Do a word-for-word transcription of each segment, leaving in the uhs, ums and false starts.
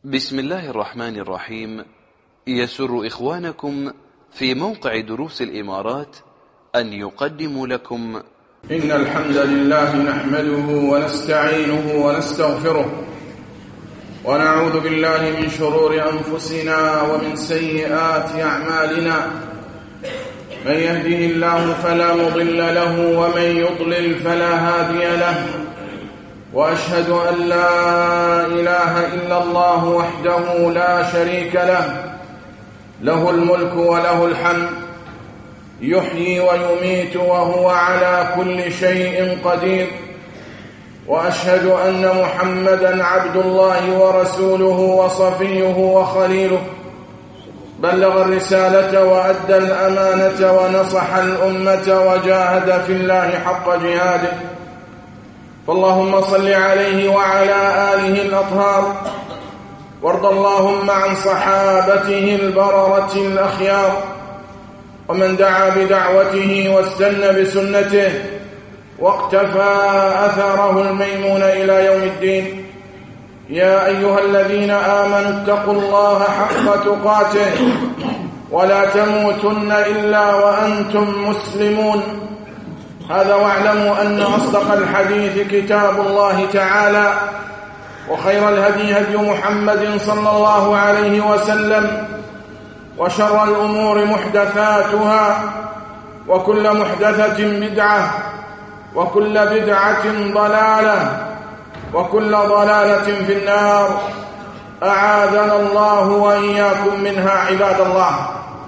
بسم الله الرحمن الرحيم. يسر إخوانكم في موقع دروس الإمارات أن يقدموا لكم إن الحمد لله نحمده ونستعينه ونستغفره ونعوذ بالله من شرور أنفسنا ومن سيئات أعمالنا. من يهده الله فلا مضل له ومن يضلل فلا هادي له، وأشهد أن لا إله إلا الله وحده لا شريك له، له الملك وله الحمد، يحيي ويميت وهو على كل شيء قدير. وأشهد أن محمدًا عبد الله ورسوله وصفيه وخليله، بلغ الرسالة وأدى الأمانة ونصح الأمة وجاهد في الله حق جهاده. فاللهم صل عليه وعلى آله الأطهار، وارض اللهم عن صحابته البررة الأخيار، ومن دعا بدعوته واستنى بسنته واقتفى أثره الميمون إلى يوم الدين. يا أيها الذين آمنوا اتقوا الله حق تقاته ولا تموتن إلا وأنتم مسلمون. هذا واعلموا أن أصدق الحديث كتاب الله تعالى، وخير الهدي هدي محمد صلى الله عليه وسلم، وشر الأمور محدثاتها، وكل محدثة بدعة، وكل بدعة ضلالة، وكل ضلالة في النار. أعاذنا الله وإياكم منها عباد الله.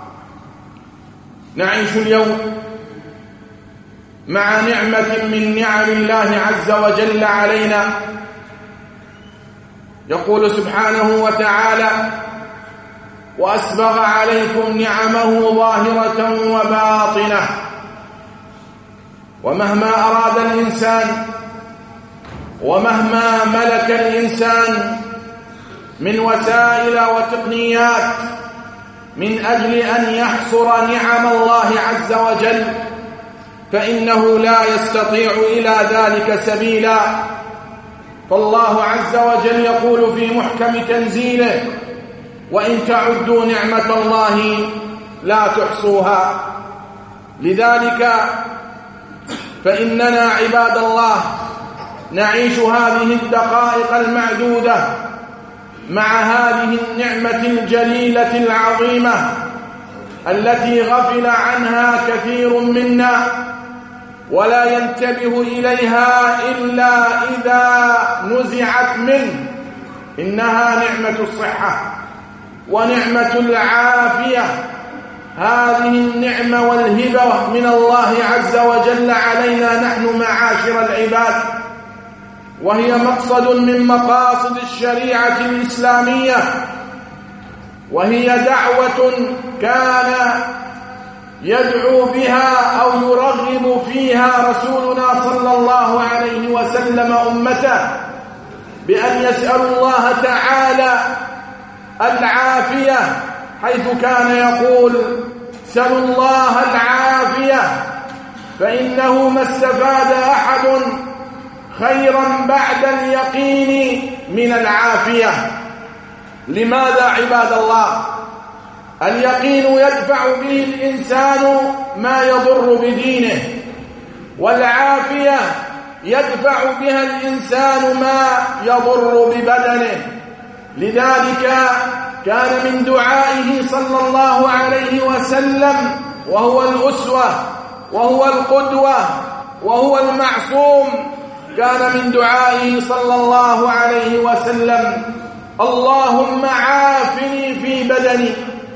نعيش اليوم مع نعمة من نعم الله عز وجل علينا. يقول سبحانه وتعالى: وأسبغ عليكم نعمه ظاهرة وباطنة. ومهما أراد الإنسان ومهما ملك الإنسان من وسائل وتقنيات من أجل أن يحصر نعم الله عز وجل، فإنه لا يستطيع إلى ذلك سبيلا. فالله عز وجل يقول في محكم تنزيله: وإن تعدوا نعمة الله لا تحصوها. لذلك فإننا عباد الله نعيش هذه الدقائق المعدودة مع هذه النعمة الجليلة العظيمة التي غفل عنها كثير منا، ولا ينتبه إليها إلا إذا نزعت منه. إنها نعمة الصحة ونعمة العافية. هذه النعمة والهبة من الله عز وجل علينا نحن معاشر العباد، وهي مقصد من مقاصد الشريعة الإسلامية، وهي دعوة كان يدعو بها أو يرغب فيها رسولنا صلى الله عليه وسلم أمته، بأن يسأل الله تعالى العافية، حيث كان يقول: سلوا الله العافية، فإنه ما استفاد أحد خيرا بعد اليقين من العافية. لماذا عباد الله؟ اليقين يدفع به الإنسان ما يضر بدينه، والعافية يدفع بها الإنسان ما يضر ببدنه. لذلك كان من دعائه صلى الله عليه وسلم، وهو الأسوة وهو القدوة وهو المعصوم، كان من دعائه صلى الله عليه وسلم: اللهم عافني في بدني،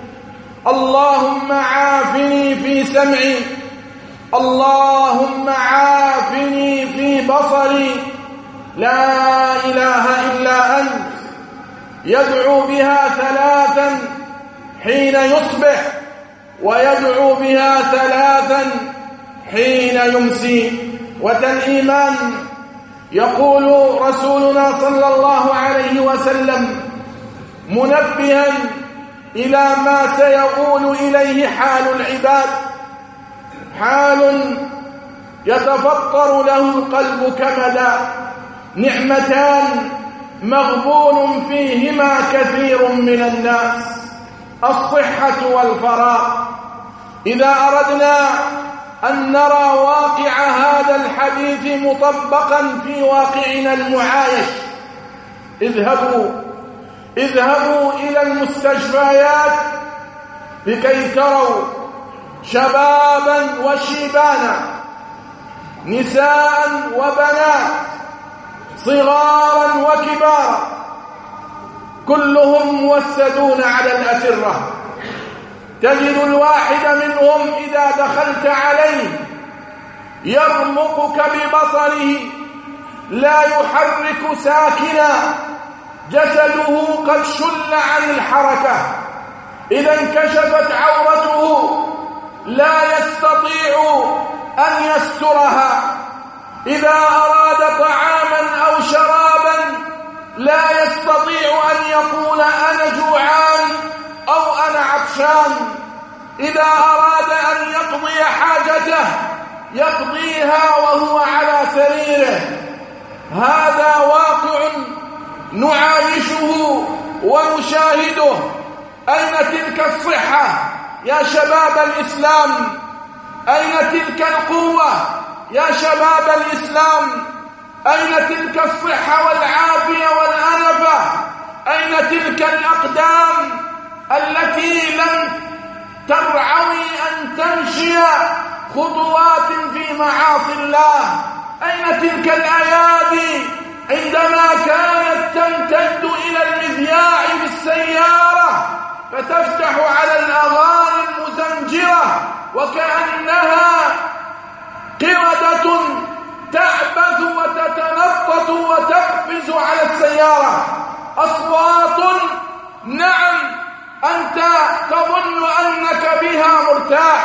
اللهم عافني في سمعي، اللهم عافني في بصري، لا إله إلا أنت. يدعو بها ثلاثا حين يصبح، ويدعو بها ثلاثا حين يمسي. وتالإيمان يقول رسولنا صلى الله عليه وسلم منبها إلى ما سيقول إليه حال العباد، حال يتفطر له القلب كمدا، نعمتان مغبون فيهما كثير من الناس: الصحة والفراغ. إذا أردنا أن نرى واقع هذا الحديث مطبقا في واقعنا المعايش، اذهبوا اذهبوا إلى المستشفيات لكي تروا شبابا وشيبانا، نساء وبنات، صغارا وكبارا، كلهم موسدون على الأسرة. تجد الواحد منهم إذا دخلت عليه يرمقك ببصره، لا يحرك ساكنا، جسده قد شل عن الحركة. إذا انكشفت عورته لا يستطيع أن يسترها. إذا أراد طعاما أو شرابا لا يستطيع أن يقول أنا جوعان أو أنا عطشان. إذا أراد أن يقضي حاجته يقضيها وهو على سريره. هذا واقع نعايشه ونشاهده. أين تلك الصحة يا شباب الإسلام؟ أين تلك القوة يا شباب الإسلام؟ أين تلك الصحة والعافية والأنفة؟ أين تلك الأقدام التي لم ترعوي أن تمشي خطوات في معاصي الله؟ أين تلك الأيادي عندما كانت تمتد إلى المذياع بالسيارة فتفتح على الأغاني المزمجرة وكأنها قردة تعبث وتتنطط وتقفز على السيارة؟ أصوات نعم أنت تظن أنك بها مرتاح،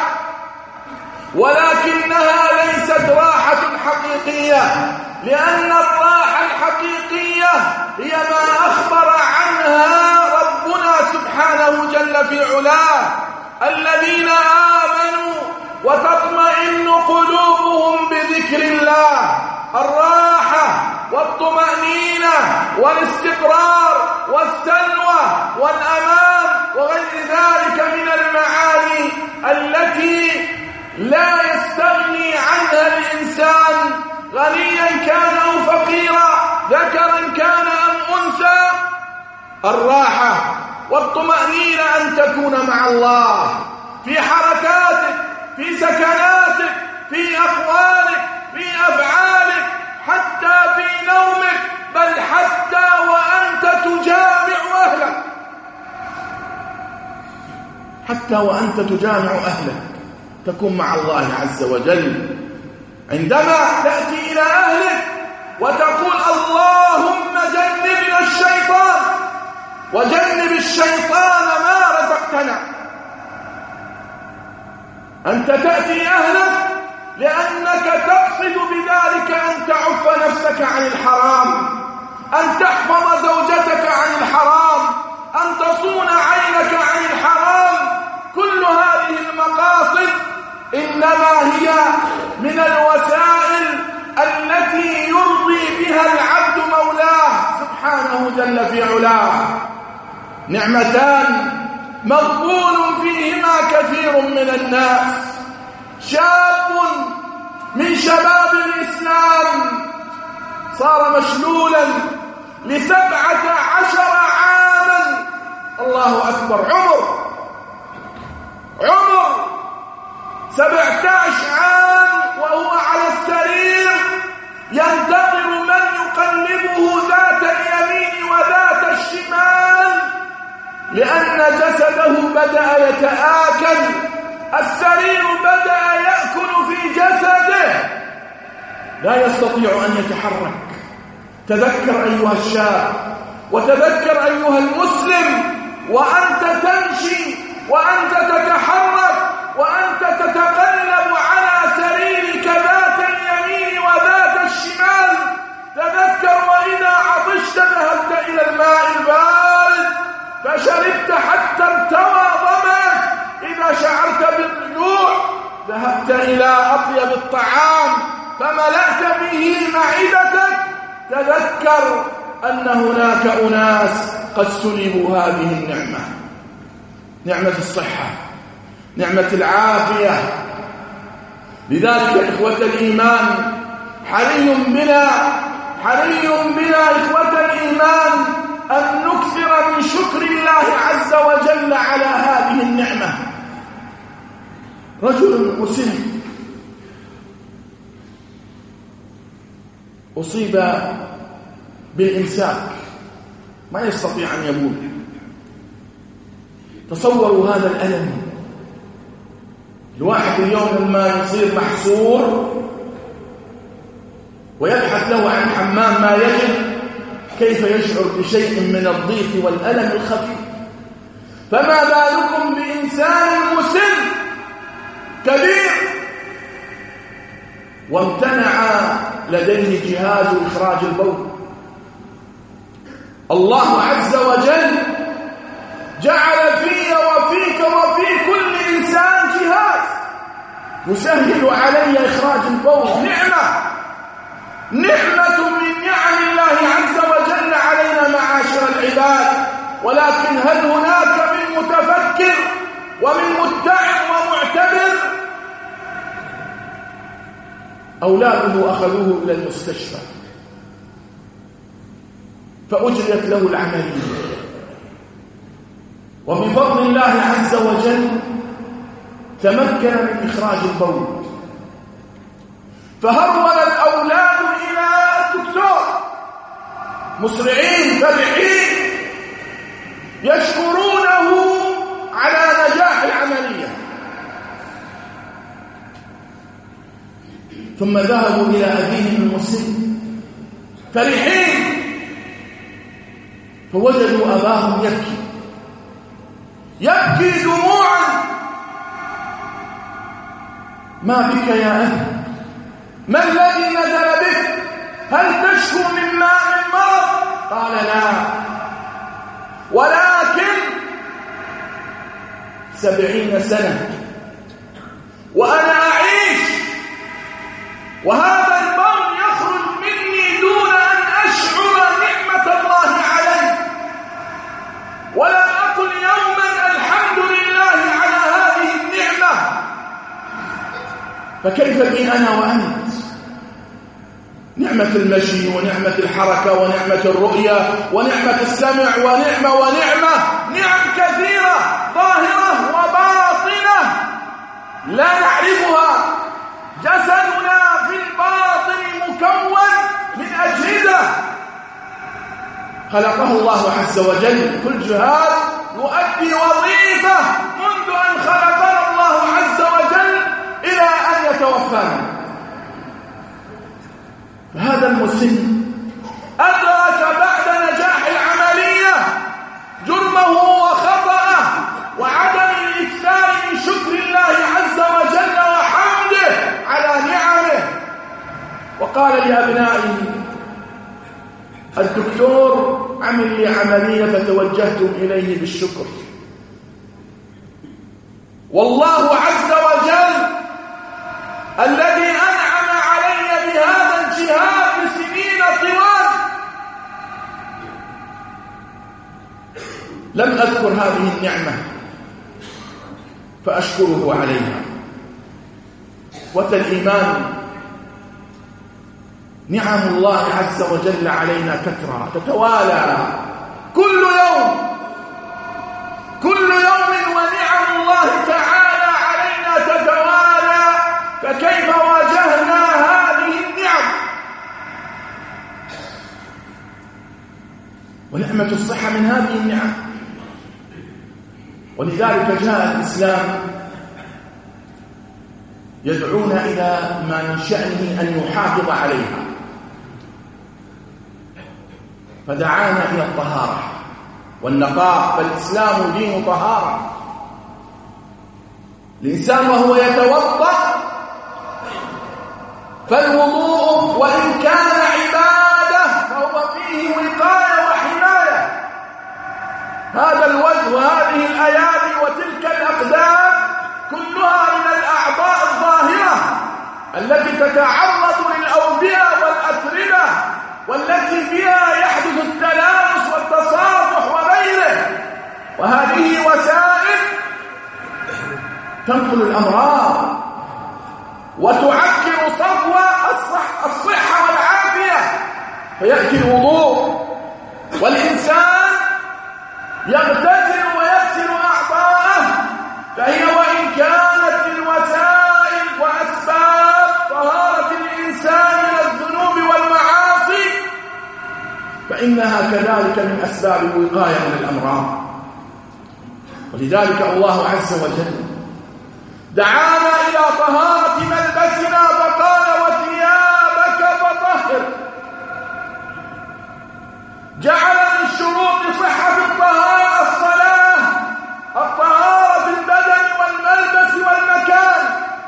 ولكنها ليست راحة حقيقية، لأن الراحة الحقيقية هي ما أخبر عنها ربنا سبحانه جل في علاه: الذين آمنوا وتطمئن قلوبهم بذكر الله. الراحة والطمأنينة والاستقرار والسلوى والأمان وغير ذلك من المعاني التي لا يستغني عنها الإنسان، غنيا كان أو فقيرا، ذكرا كان أم أنثى. الراحة والطمأنينة أن تكون مع الله في حركاتك، في سكناتك، في أقوالك، في أفعالك، حتى في نومك، بل حتى وأنت تجامع أهلك، حتى وأنت تجامع أهلك تكون مع الله عز وجل. عندما تأتي إلى أهلك وتقول اللهم جنبنا الشيطان وجنب الشيطان ما رزقتنا. أنت تأتي أهلك لأنك تقصد بذلك أن تعف نفسك عن الحرام، أن تحفظ زوجتك عن الحرام، أن تصون عينك عن الحرام. كل هذه المقاصد إنما هي من الوسائل التي يرضي بها العبد مولاه سبحانه جل في علاه. نعمتان مغبون فيهما كثير من الناس: شاب من شباب الإسلام صار مشلولا لسبعة عشر عاما. الله أكبر. عمر عمر سبعة عشر عام وهو على السرير ينتظر من يقلبه ذات اليمين وذات الشمال، لأن جسده بدأ يتآكل، السرير بدأ يأكل في جسده، لا يستطيع أن يتحرك. تذكر أيها الشاب وتذكر أيها المسلم، وأنت تمشي وأنت تتحرك وأنت تتقلب على سريرك ذات اليمين وذات الشمال، تذكر وإذا عطشت ذهبت إلى الماء البارد فشربت حتى ارتوى ظمأك، إذا شعرت بالجوع ذهبت إلى أطيب الطعام فملأت به معدتك. تذكر أن هناك أناس قد سلبوا هذه النعمة، نعمة الصحة، نعمة العافية. لذلك إخوة الإيمان حري بنا حري بنا إخوة الإيمان أن نكثر من شكر الله عز وجل على هذه النعمة. رجل مسن أصيب بالإمساك، ما يستطيع أن يبول. تصوروا هذا الألم. الواحد اليوم لما يصير محصور ويبحث له عن حمام ما يجد، كيف يشعر بشيء من الضيق والألم الخفيف؟ فما بالكم بإنسان مسن كبير وامتنع لديه جهاز إخراج البول. الله عز وجل جعل في وفيك وفي كل إنسان جهاز يسهل علي إخراج البول. نعمة نعمة من نعم الله عز وجل علينا معاشر العباد. ولكن هل هناك من متفكر ومن متعظ ومعتبر؟ أولاده أخذوه إلى المستشفى فأجريت له العملية، وبفضل الله عز وجل تمكن من إخراج البول. فهرول الأولاد إلى الدكتور مسرعين فرحين يشكرونه على نجاح العملية. ثم ذهبوا إلى أبيهم المسن فرحين فوجدوا أباهم يبكي يبكي دموعا. ما بك يا أبي؟ ما الذي نزل بك؟ هل تشكو من ماء من مرض؟ قال لا، ولكن سبعين سنة وأنا أعيش وهذا البول يخرج مني دون أن أشعر نعمة الله علي، ولم أقل يوما الحمد لله على هذه النعمة. فكيف بي أنا وأنت؟ نعمة المشي ونعمة الحركة ونعمة الرؤية ونعمة السمع ونعمة ونعمة نعم كثيرة ظاهرة وباطنة لا نعرفها. جسدنا في الباطن مكون من أجهزة خلقه الله عز وجل، كل جهاز يؤدي وظيفة منذ أن خلقنا الله عز وجل إلى أن يتوفانا. فهذا المسن أدرك بعد نجاح العملية جرمه وخطأه وعدم الإكثار من شكر الله عز وجل وحمده على نعمه، وقال لأبنائه: الدكتور عمل لي عملية فتوجهتم إليه بالشكر، والله عز وجل الذي أنعم علي بهذا الجهاد سنين طوال لم أذكر هذه النعمة فأشكره عليها. والإيمان نعم الله عز وجل علينا كثرة تتوالى كل يوم كل يوم، ونعم الله تعالى علينا تتوالى. فكيف واجهنا هذه النعم؟ ونعمة الصحة من هذه النعم. ولذلك جاء الإسلام يدعونا إلى ما من شأنه أن يحافظ عليها، فدعانا إلى الطهارة والنقاء، فالإسلام دين طهارة. الإنسان وهو يتوضأ فالوضوء وإن كان عبادة فهو فيه وقاية وحماية. هذا الوجه وهذه الأيادي وتلك الأقدام كلها من الأعضاء الظاهرة التي تتعرض للأوبئة والأتربة والتي بها يحدث وهذه وسائل تنقل الأمراض وتعكر صفو الصحة والعافية، فيأتي الوضوء والإنسان يغتسل ويغسل أعضاءه، فهي وإن كانت من وسائل وأسباب طهارة الإنسان من الذنوب والمعاصي، فإنها كذلك من أسباب الوقاية من الأمراض. ولذلك الله عز وجل دعانا إلى طهارة ملبسنا فقال وثيابك فطهر. جعل من شروط صحة الطهارة الصلاة، الطهارة في البدن والملبس والمكان.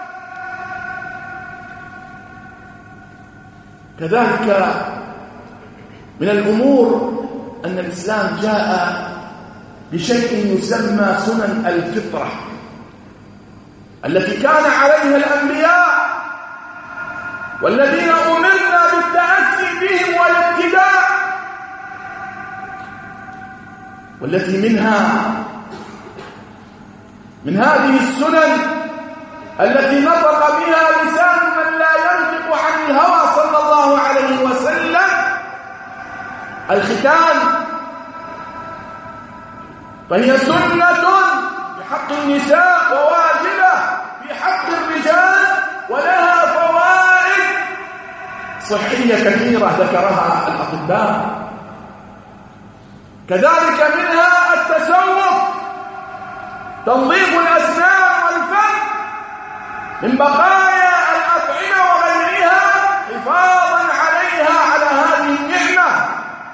كذلك من الأمور أن الإسلام جاء بشيء يسمى سنن الفطرة التي كان عليها الأنبياء والذين أمرنا بالتأسي بهم والابتداء، والتي منها من هذه السنن التي نطق بها لسان من لا ينطق عن الهوى صلى الله عليه وسلم الختان، فهي سنة في حق النساء وواجبة في حق الرجال، ولها فوائد صحية كثيرة ذكرها الأطباء. كذلك منها التسوق، تنظيف الأسنان والفم من بقايا الأطعمة وغيرها حفاظا عليها على هذه النعمة.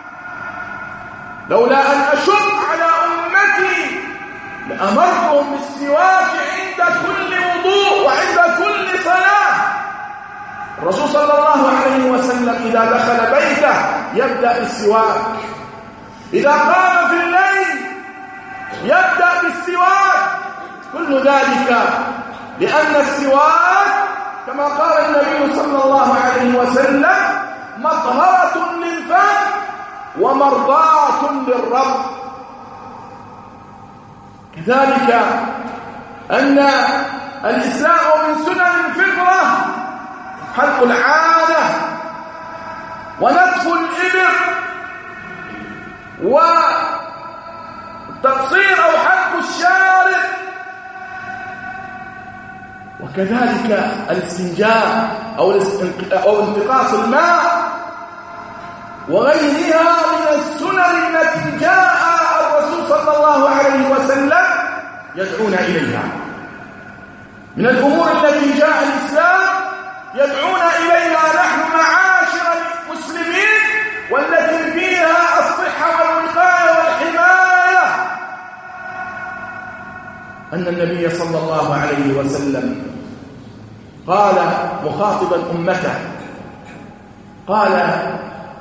لولا أن أشق على أمتي لأمرتهم بالسواك عند كل وضوء وعند كل صلاة. الرسول صلى الله عليه وسلم إذا دخل بيته يبدأ بالسواك، إذا قام في الليل يبدأ بالسواك، كل ذلك لأن السواك كما قال النبي صلى الله عليه وسلم مطهرة للفم ومرضاة للرب. كذلك أن الإسلام من سنن الفطرة حلق العانة ونتف الإبر وتقصير أو حلق الشارب، وكذلك الاستنجاء أو أو انتقاص الماء وغيرها من السنن التي جاء الرسول صلى الله عليه وسلم يدعون إليها. من الأمور التي جاء الإسلام يدعون إليها نحن معاشر المسلمين، والتي فيها الصحة والوقاية والحماية، أن النبي صلى الله عليه وسلم قال مخاطبا أمته، قال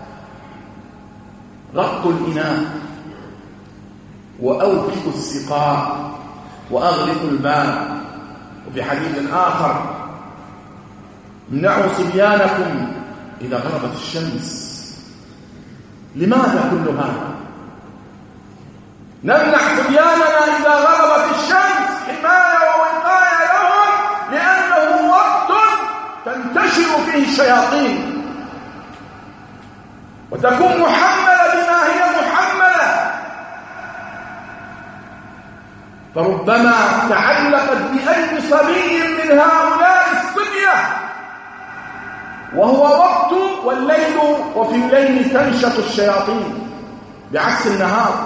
غطوا الإناء وأوكدوا السقاء وأغلقوا الباب. وفي حديث آخر امنعوا صبيانكم إذا غربت الشمس. لماذا كل هذا؟ نمنع صبياننا إذا غربت الشمس حماية ووقاية لهم، لأنه وقت تنتشر فيه الشياطين وتكون محملة بما هي محملة، فربما تعلقت بأي صبي من هؤلاء الصبية وهو وقت والليل، وفي الليل تنشط الشياطين بعكس النهار،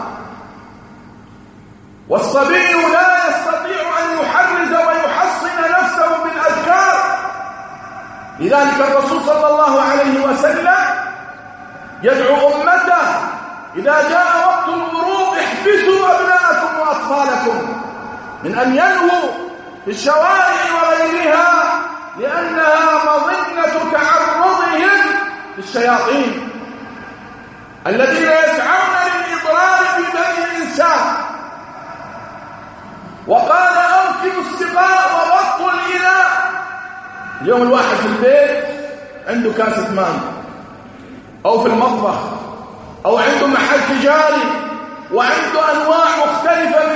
والصبي لا يستطيع أن يحرز ويحصن نفسه بالأذكار. لذلك الرسول صلى الله عليه وسلم يدعو أمته إذا جاء وقت الغروب احبسوا أبناءكم وأطفالكم من أن يلهوا في الشوارع وغيرها، لأنها مظنة تعرضهم للشياطين الذين يسعون للإضرار ببني الإنسان. وقال أوكلوا السقاء وغطوا الإناء. اليوم الواحد في البيت عنده كاسة ماء أو في المطبخ أو عنده محل تجاري وعنده أنواع مختلفة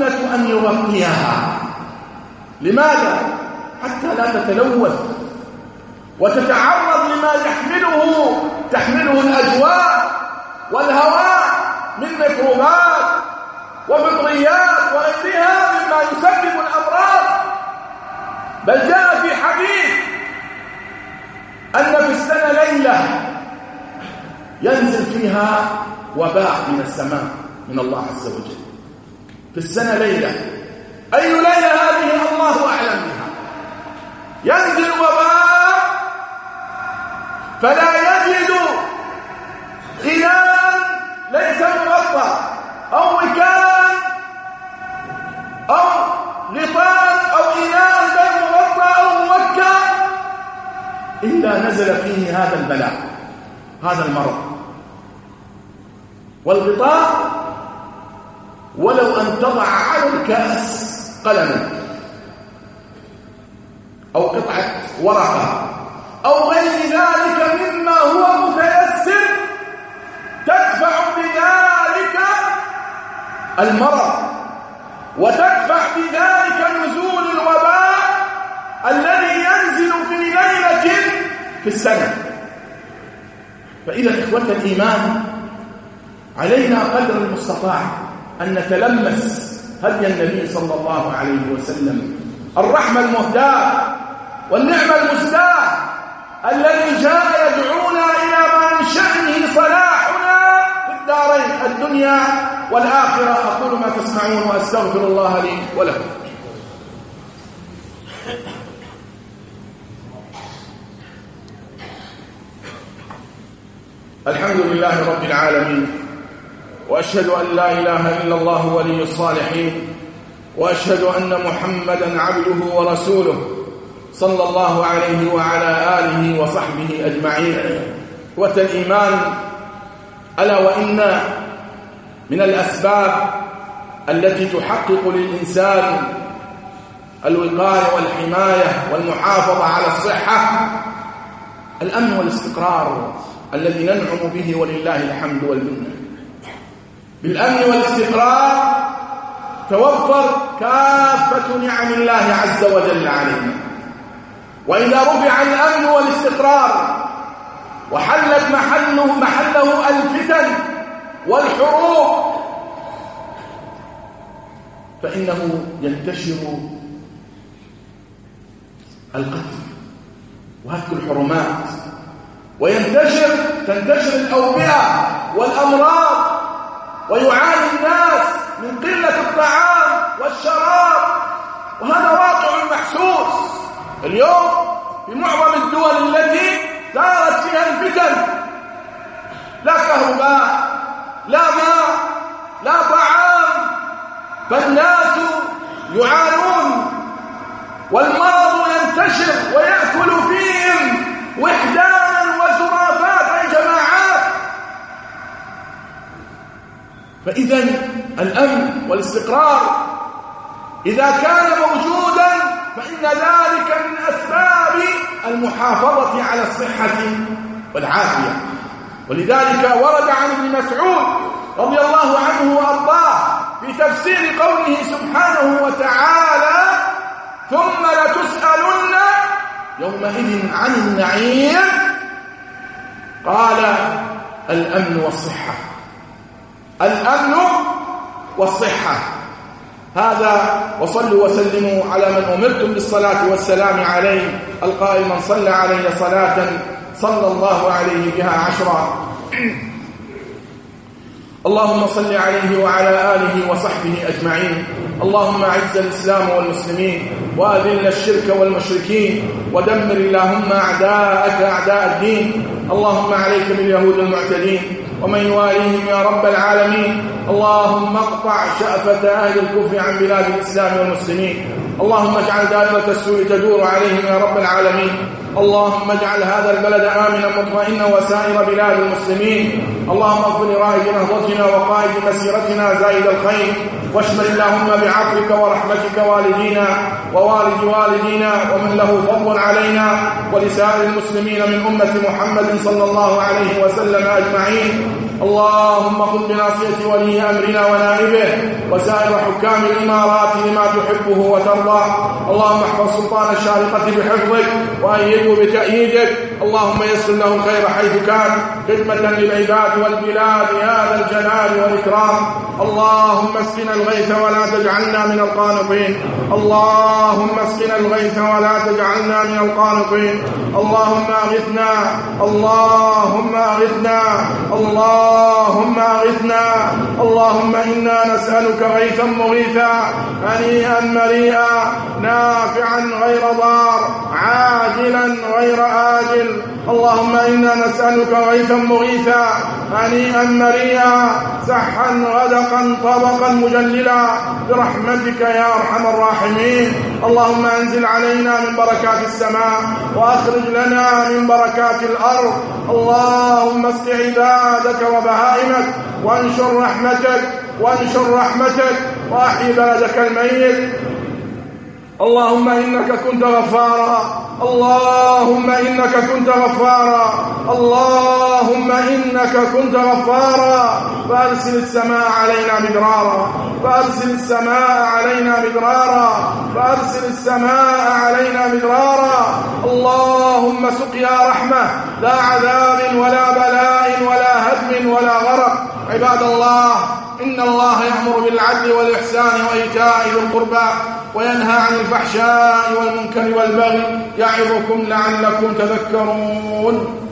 السنة أن يغطيها. لماذا؟ حتى لا تتلوث وتتعرض لما يحمله تحمله الأجواء والهواء من ميكروبات وفطريات وغيرها مما يسبب الأمراض. بل جاء في حديث أن في السنة ليلة ينزل فيها وباء من السماء من الله عز وجل. في السنة ليلة، أي ليلة هذه الله أعلم بها، ينزل وباء فلا يجد غناء ليس مغطى أو وكاء أو غطاء أو إناء غير مغطى أو موكى إلا نزل فيه هذا البلاء، هذا المرض. والغطاء ولو أن تضع على الكأس قلما أو قطعة ورقة أو غير ذلك مما هو متيسر تدفع بذلك المرض وتدفع بذلك نزول الوباء الذي ينزل في ليلة في السنة. فإذا إخوة الإيمان علينا قدر المستطاع أن نتلمس هدي النبي صلى الله عليه وسلم، الرحمة المهداة والنعمة المسداة الذي جاء يدعونا إلى ما من شأنه صلاحنا في الدارين الدنيا والآخرة. أقول ما تسمعون وأستغفر الله لي ولكم. الحمد لله رب العالمين، وأشهد أن لا إله إلا الله ولي الصالحين، وأشهد أن محمدا عبده ورسوله صلى الله عليه وعلى آله وصحبه أجمعين. إخوة الإيمان، ألا وإن من الأسباب التي تحقق للإنسان الوقاية والحماية والمحافظة على الصحة الأمن والاستقرار الذي ننعم به ولله الحمد والمنة. بالأمن والاستقرار توفر كافة نعم الله عز وجل علينا. وإذا رفع الأمن والاستقرار وحلت محله, محله الفتن والحروب فإنه ينتشر القتل وهتك الحرمات، وينتشر تنتشر الأوبئة والأمراض، ويعاني الناس من قلة الطعام والشراب، وهذا واقع محسوس اليوم في معظم الدول التي دارت فيها الفتن. لا كهرباء، لا ماء، لا طعام، فالناس يعانون والمرض ينتشر ويأكل فيهم وحدانا وزرافات جماعات. فإذا الأمن والاستقرار إذا كان موجودا فإن ذلك من أسباب المحافظة على الصحة والعافية. ولذلك ورد عن ابن مسعود رضي الله عنه وأرضاه في تفسير قوله سبحانه وتعالى: ثم لتسألن يومئذ عن النعيم، قال: الأمن والصحة. الأمن والصحة. هذا وصلوا وسلموا على من أمرتم بالصلاة والسلام عليه، القائل: من صلى علي صلاة صلى الله عليه بها عشرا. اللهم صل عليه وعلى آله وصحبه أجمعين. اللهم أعز الإسلام والمسلمين وأذل الشرك والمشركين ودمر اللهم أعداءك أعداء الدين. اللهم عليك باليهود المعتدين ومن يواليهم يا رب العالمين. اللهم اقطع شأفة أهل الكفر عن بلاد الإسلام والمسلمين. اللهم اجعل دائرة السوء تدور عليهم يا رب العالمين. اللهم اجعل هذا البلد آمنا مطمئنا وسائر بلاد المسلمين. اللهم اغفر لرائد نهضتنا وقائد مسيرتنا زائد الخير، واشمل اللهم بعفوك ورحمتك والدينا ووالد والدينا ومن له فضل علينا ولسائر المسلمين من أمة محمد صلى الله عليه وسلم أجمعين. اللهم خذ بناصية ولي أمرنا ونائبه وسائر حكام الإمارات لما تحبه وترضى. اللهم احفظ سلطان الشارقة بحفظك وأيده بتأييدك. اللهم يسر له الخير حيث كان خدمة للعباد والبلاد يا ذا الجلال والإكرام. اللهم اسقنا الغيث ولا تجعلنا من القانطين. اللهم اسقنا الغيث ولا تجعلنا من القانطين. اللهم أغثنا اللهم أغثنا اللهم أغثنا. اللهم إنا نسألك غيثا مغيثا هنيئا مريئا نافعا غير ضار عاجلا غير آجل. اللهم إنا نسألك غيثا مغيثا هنيئا مريئا سحا غدقا طبقا مجللا برحمتك يا أرحم الراحمين. اللهم أنزل علينا من بركات السماء وأخرج لنا من بركات الأرض. اللهم اسق عبادك وبهائمك وانشر رحمتك وانشر رحمتك وأحيي بلدك الميت. اللهم إنك كنت غفارا اللهم إنك كنت غفارا اللهم إنك كنت غفارا فأرسل السماء علينا مدرارا فأرسل السماء علينا مدرارا فأرسل السماء علينا مدرارا. اللهم سقيا رحمة لا عذاب ولا بلاء ولا هدم ولا غرق. عباد الله إن الله يأمر بالعدل والإحسان وإيتاء ذي القربى وينهى عن الفحشاء والمنكر والبغي يعظكم لعلكم تذكرون.